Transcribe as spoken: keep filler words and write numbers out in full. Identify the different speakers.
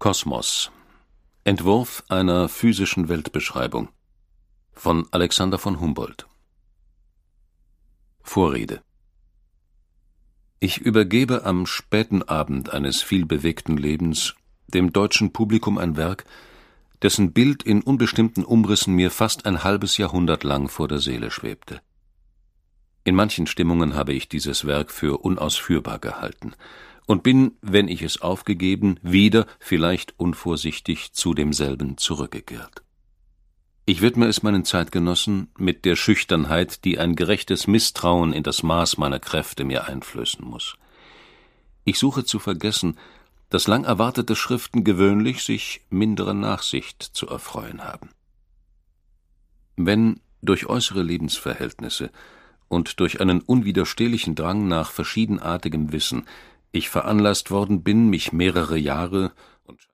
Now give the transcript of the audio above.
Speaker 1: Kosmos. Entwurf einer physischen Weltbeschreibung von Alexander von Humboldt. Vorrede. Ich übergebe am späten Abend eines vielbewegten Lebens dem deutschen Publikum ein Werk, dessen Bild in unbestimmten Umrissen mir fast ein halbes Jahrhundert lang vor der Seele schwebte. In manchen Stimmungen habe ich dieses Werk für unausführbar gehalten und bin, wenn ich es aufgegeben, wieder, vielleicht unvorsichtig, zu demselben zurückgekehrt. Ich widme es meinen Zeitgenossen mit der Schüchternheit, die ein gerechtes Misstrauen in das Maß meiner Kräfte mir einflößen muss. Ich suche zu vergessen, dass lang erwartete Schriften gewöhnlich sich minderer Nachsicht zu erfreuen haben. Wenn durch äußere Lebensverhältnisse und durch einen unwiderstehlichen Drang nach verschiedenartigem Wissen ich veranlasst worden bin, mich mehrere Jahre